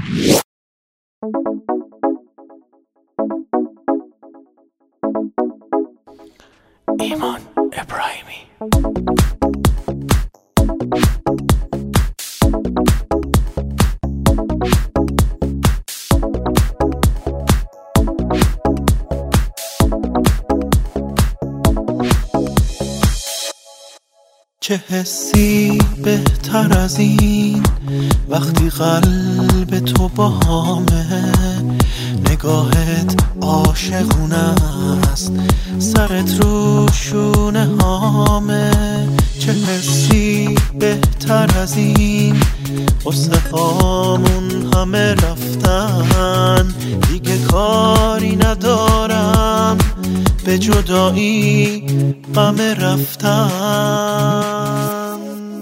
ایمان ابراهیمی. چه حسی بهتر از این وقتی قلب تو باهامه، نگاهت عاشقونه است، سرت رو شونه هامه. چه حسی بهتر از این، قصه هامون همه رفتن، دیگه کاری ندارم به جدایی غم رفتن.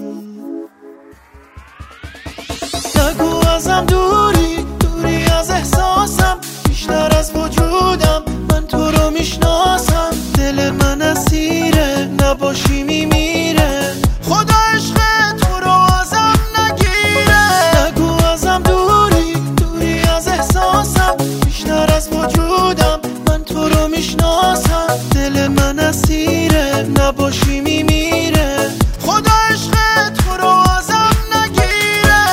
نگو ازم دوری دوری از احساسم، بیشتر از وجودم من تو رو میشناسم. دل من اسیره نباشی میمیره، خدا عشق تو رو ازم نگیره. نگو ازم دوری دوری از احساسم، بیشتر از وجودم من تو رو میشناسم. دل من اسیره نباشی میمیره، خدا عشق تو رو ازم نگیره.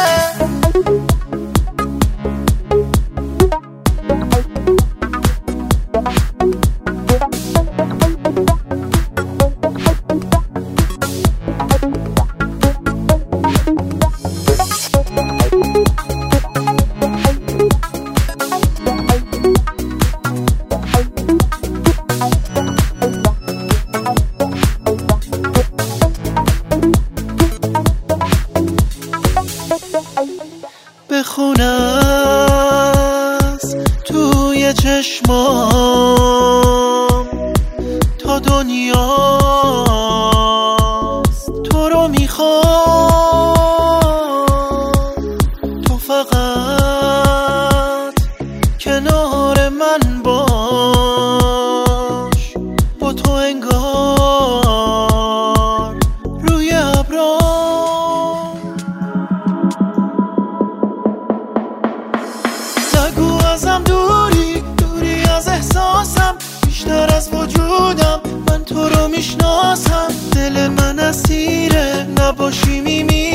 بخونه است توی چشمام تا دنیاست، تو رو میخوام، تو فقط کنار من باش، با تو انگار روی ابرام. نگو ازم دوری دوری از احساسم، بیشتر از وجودم من تو رو میشناسم. دل من اسیره نباشی میمیره،